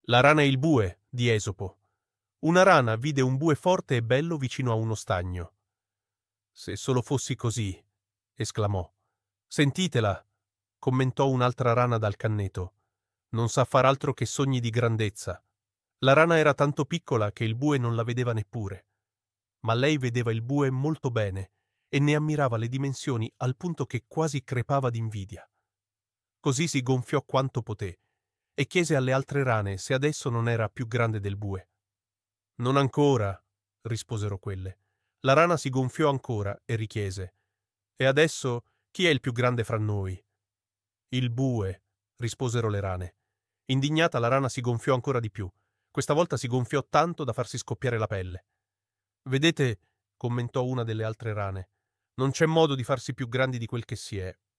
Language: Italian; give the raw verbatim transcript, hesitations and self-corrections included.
La rana e il bue di Esopo. Una rana vide un bue forte e bello vicino a uno stagno. Se solo fossi così, esclamò. Sentitela, commentò un'altra rana dal canneto. Non sa far altro che sogni di grandezza. La rana era tanto piccola che il bue non la vedeva neppure. Ma lei vedeva il bue molto bene e ne ammirava le dimensioni al punto che quasi crepava d'invidia. Così si gonfiò quanto poté e chiese alle altre rane se adesso non era più grande del bue. Non ancora, risposero quelle. La rana si gonfiò ancora e richiese. E adesso chi è il più grande fra noi? Il bue, risposero le rane. Indignata la rana si gonfiò ancora di più. Questa volta si gonfiò tanto da farsi scoppiare la pelle. Vedete, commentò una delle altre rane, non c'è modo di farsi più grandi di quel che si è.